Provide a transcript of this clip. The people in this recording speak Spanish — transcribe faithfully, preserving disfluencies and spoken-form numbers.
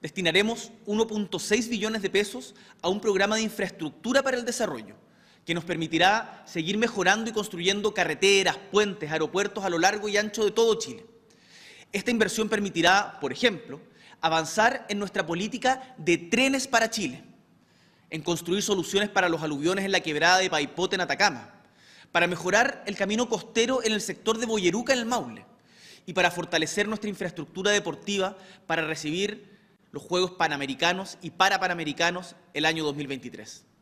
destinaremos uno punto seis billones de pesos a un programa de infraestructura para el desarrollo, que nos permitirá seguir mejorando y construyendo carreteras, puentes, aeropuertos a lo largo y ancho de todo Chile. Esta inversión permitirá, por ejemplo, avanzar en nuestra política de trenes para Chile, en construir soluciones para los aluviones en la quebrada de Paipote en Atacama, para mejorar el camino costero en el sector de Boyeruca en el Maule y para fortalecer nuestra infraestructura deportiva para recibir los Juegos Panamericanos y Parapanamericanos el año dos mil veintitrés.